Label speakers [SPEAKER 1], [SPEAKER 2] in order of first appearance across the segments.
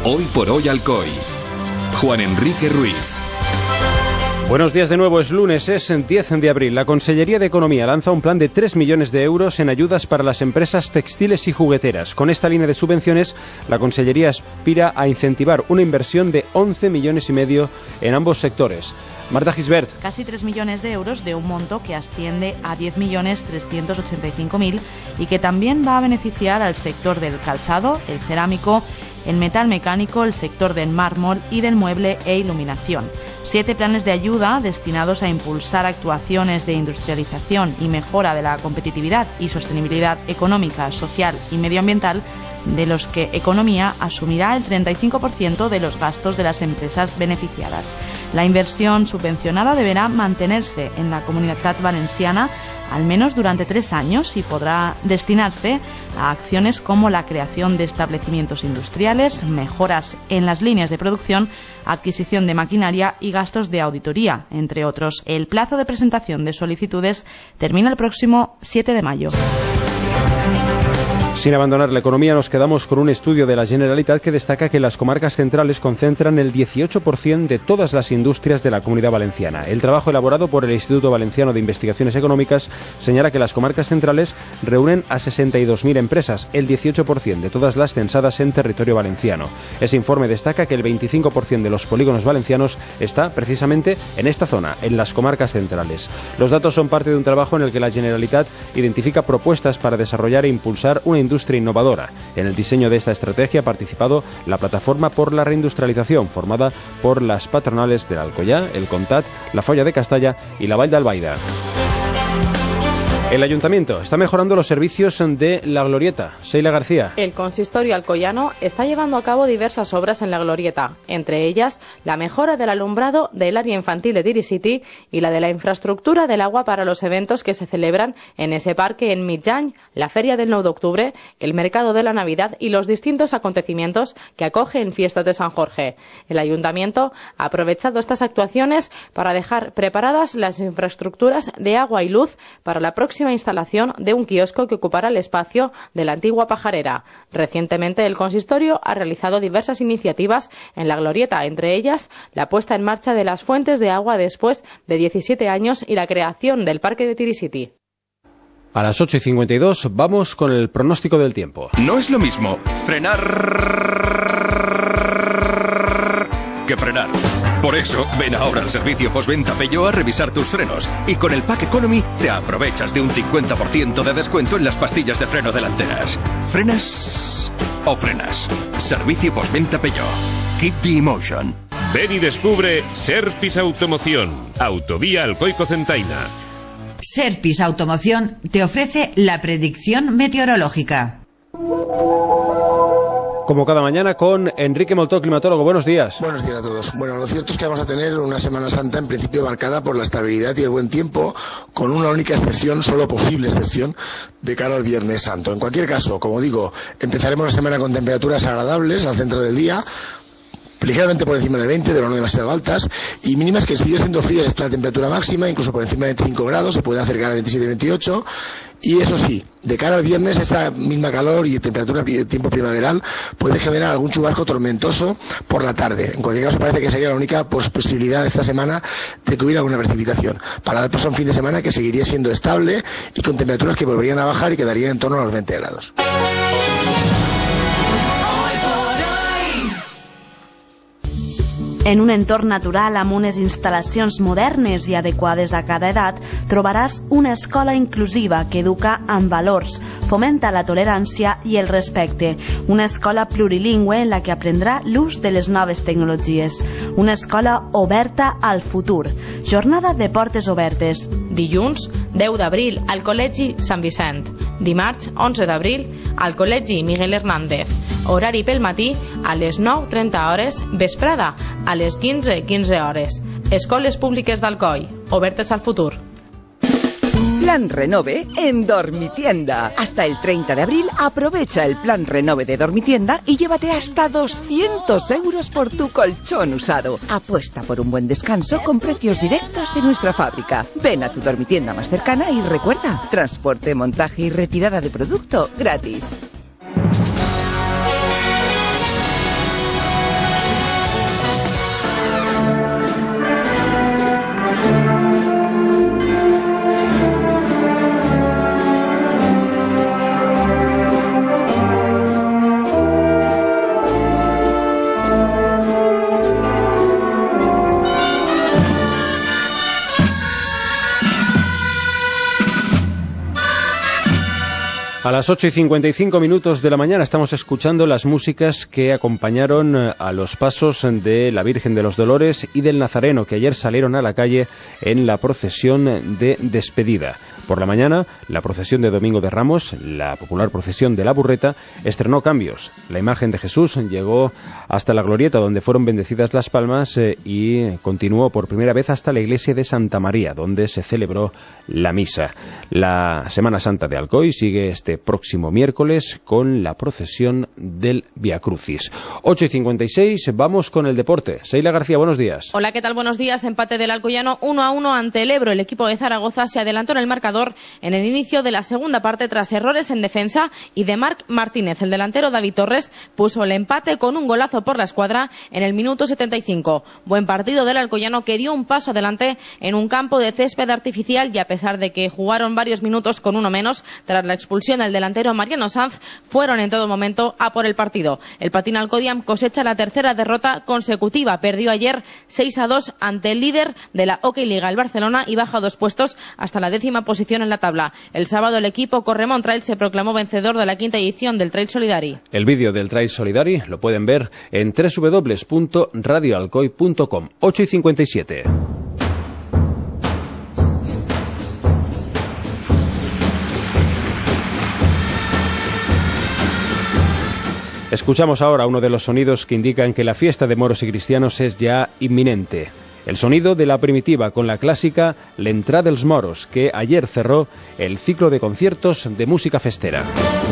[SPEAKER 1] Hoy por hoy Alcoy. Juan Enrique Ruiz.
[SPEAKER 2] Buenos días de nuevo, es lunes, es 10 de abril. La Consellería de Economía lanza un plan de 3 millones de euros en ayudas para las empresas textiles y jugueteras. Con esta línea de subvenciones, la Consellería aspira a incentivar una inversión de 11 millones y medio en ambos sectores. Marta Gisbert.
[SPEAKER 3] Casi 3 millones de euros de un monto que asciende a 10.385.000 y que también va a beneficiar al sector del calzado, el cerámico, el metal mecánico, el sector del mármol y del mueble e iluminación. 7 planes de ayuda destinados a impulsar actuaciones de industrialización y mejora de la competitividad y sostenibilidad económica, social y medioambiental, de los que Economía asumirá el 35% de los gastos de las empresas beneficiadas. La inversión subvencionada deberá mantenerse en la Comunitat Valenciana al menos durante 3 años y podrá destinarse a acciones como la creación de establecimientos industriales, mejoras en las líneas de producción, adquisición de maquinaria y gastos de auditoría, entre otros. El plazo de presentación de solicitudes termina el próximo 7 de mayo.
[SPEAKER 2] Sin abandonar la economía, nos quedamos con un estudio de la Generalitat que destaca que las comarcas centrales concentran el 18% de todas las industrias de la Comunidad Valenciana. El trabajo elaborado por el Instituto Valenciano de Investigaciones Económicas señala que las comarcas centrales reúnen a 62.000 empresas, el 18% de todas las censadas en territorio valenciano. Ese informe destaca que el 25% de los polígonos valencianos está precisamente en esta zona, en las comarcas centrales. Los datos son parte de un trabajo en el que la Generalitat identifica propuestas para desarrollar e impulsar una industria innovadora. En el diseño de esta estrategia ha participado la Plataforma por la Reindustrialización, formada por las patronales del Alcoyà, el Comtat, la Folla de Castalla y la Vall d'Albaida. El Ayuntamiento está mejorando los servicios de La Glorieta. Sheila García.
[SPEAKER 4] El consistorio alcoyano está llevando a cabo diversas obras en La Glorieta, entre ellas la mejora del alumbrado del área infantil de Tiricity y la de la infraestructura del agua para los eventos que se celebran en ese parque en Mitjany, la Feria del 9 de octubre, el Mercado de la Navidad y los distintos acontecimientos que acoge en Fiestas de San Jorge. El Ayuntamiento ha aprovechado estas actuaciones para dejar preparadas las infraestructuras de agua y luz para la próxima instalación de un kiosco que ocupará el espacio de la antigua pajarera. Recientemente el consistorio ha realizado diversas iniciativas en La Glorieta, entre ellas la puesta en marcha de las fuentes de agua después de 17 años y la creación del parque de Tiricity.
[SPEAKER 2] A las 8:52 vamos con el pronóstico del tiempo.
[SPEAKER 1] No es lo mismo frenar que frenar. Por eso, ven ahora al servicio postventa Peugeot a revisar tus frenos. Y con el Pack Economy te aprovechas de un 50% de descuento en las pastillas de freno delanteras. ¿Frenas o frenas? Servicio postventa Peugeot. Keep the emotion.
[SPEAKER 5] Ven y descubre Serpis Automoción. Autovía Alcoy-Cocentaina.
[SPEAKER 6] Serpis Automoción te ofrece la predicción meteorológica.
[SPEAKER 2] Como cada mañana con Enrique Moltó, climatólogo. Buenos días.
[SPEAKER 7] Buenos días a todos. Bueno, lo cierto es que vamos a tener una Semana Santa en principio marcada por la estabilidad y el buen tiempo, con una única excepción, solo posible excepción, de cara al Viernes Santo. En cualquier caso, como digo, empezaremos la semana con temperaturas agradables al centro del día, ligeramente por encima de 20, pero no demasiado altas, y mínimas que sigue siendo frías hasta la temperatura máxima, incluso por encima de 25 grados, se puede acercar a 27-28, y eso sí, de cara al viernes, esta misma calor y temperatura de tiempo primaveral puede generar algún chubasco tormentoso por la tarde. En cualquier caso, parece que sería la única posibilidad esta semana de que hubiera alguna precipitación, para dar paso a un fin de semana que seguiría siendo estable y con temperaturas que volverían a bajar y quedarían en torno a los 20 grados.
[SPEAKER 3] En un entorn natural amb unes instal·lacions modernes i adequades a cada edat, trobaràs una escola inclusiva que educa amb valors, fomenta la tolerància i el respecte. Una escola plurilingüe en la que aprendrà l'ús de les noves tecnologies. Una escola oberta al futur. Jornada de portes obertes.
[SPEAKER 4] Dilluns, 10 d'abril, al Col·legi Sant Vicent. Dimarts, 11 d'abril, al Col·legi Miguel Hernández. Horari pel matí a les 9:30 hores, vesprada a les 15:15 hores. Escoles públiques d'Alcoi, obertes al futur.
[SPEAKER 8] Plan Renove en Dormitienda. Hasta el 30 de abril aprovecha el Plan Renove de Dormitienda y llévate hasta 200 euros por tu colchón usado. Apuesta por un buen descanso con precios directos de nuestra fábrica. Ven a tu dormitienda más cercana y recuerda, transporte, montaje y retirada de producto gratis.
[SPEAKER 2] A las 8:55 de la mañana estamos escuchando las músicas que acompañaron a los pasos de la Virgen de los Dolores y del Nazareno, que ayer salieron a la calle en la procesión de despedida. Por la mañana, la procesión de Domingo de Ramos, la popular procesión de la Burreta, estrenó cambios. La imagen de Jesús llegó hasta la glorieta donde fueron bendecidas las palmas y continuó por primera vez hasta la iglesia de Santa María, donde se celebró la misa. La Semana Santa de Alcoy sigue este próximo miércoles con la procesión del Via Crucis. 8:56, vamos con el deporte. Seila García, buenos días.
[SPEAKER 4] Hola, ¿qué tal? Buenos días. Empate del Alcoyano 1-1 ante el Ebro. El equipo de Zaragoza se adelantó en el marcador en el inicio de la segunda parte tras errores en defensa y de Marc Martínez. El delantero David Torres puso el empate con un golazo por la escuadra en el minuto 75. Buen partido del Alcoyano, que dio un paso adelante en un campo de césped artificial, y a pesar de que jugaron varios minutos con uno menos tras la expulsión del delantero Mariano Sanz, fueron en todo momento a por el partido. El Patín Alcodiam cosecha la tercera derrota consecutiva. Perdió ayer 6-2 ante el líder de la Hockey Liga, el Barcelona, y baja 2 puestos hasta la 10ª posición en la tabla. El sábado el equipo Corremont Trail se proclamó vencedor de la 5ª edición del Trail Solidari. El
[SPEAKER 2] vídeo del Trail Solidari lo pueden ver en www.radioalcoy.com. 8:57. Escuchamos ahora uno de los sonidos que indican que la fiesta de moros y cristianos es ya inminente. El sonido de la primitiva con la clásica L'Entrada dels Moros, que ayer cerró el ciclo de conciertos de música festera.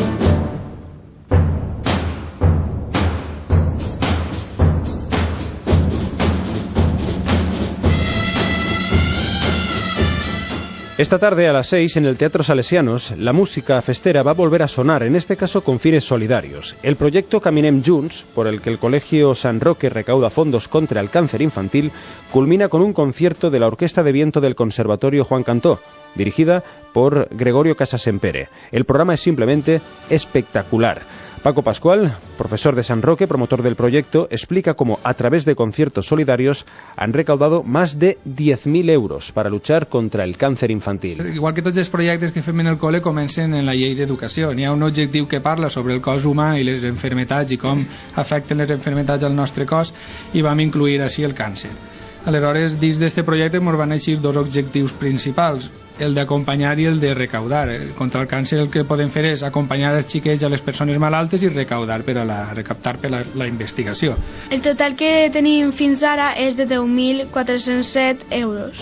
[SPEAKER 2] Esta tarde a las 6 en el Teatro Salesianos, la música festera va a volver a sonar, en este caso con fines solidarios. El proyecto Caminem Junts, por el que el Colegio San Roque recauda fondos contra el cáncer infantil, culmina con un concierto de la Orquesta de Viento del Conservatorio Juan Cantó, dirigida por Gregorio Casasempere. El programa es simplemente espectacular. Paco Pascual, profesor de San Roque, promotor del proyecto, explica cómo a través de conciertos solidarios han recaudado más de 10.000 euros para luchar contra el càncer infantil.
[SPEAKER 9] Igual que tots els projectes que fem en el col·le comencen en la llei d'educació. N'hi ha un objectiu que parla sobre el cos humà i les enfermetats i com afecten les enfermetats al nostre cos, i vam incluir així el càncer. Aleshores, dins d'aquest projecte ens van eixir 2 objectius principals, el d'acompanyar i el de recaudar. Contra el càncer el que podem fer és acompanyar els xiquets, a les persones malaltes, i recaptar per la investigació.
[SPEAKER 10] El total que tenim fins ara és de 10.407 euros.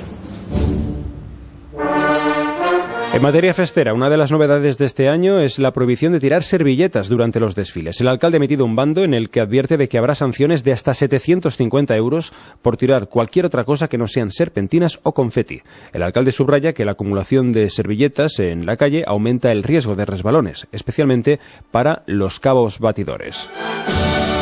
[SPEAKER 2] En materia festera, una de las novedades de este año es la prohibición de tirar servilletas durante los desfiles. El alcalde ha emitido un bando en el que advierte de que habrá sanciones de hasta 750 euros por tirar cualquier otra cosa que no sean serpentinas o confeti. El alcalde subraya que la acumulación de servilletas en la calle aumenta el riesgo de resbalones, especialmente para los cabos batidores.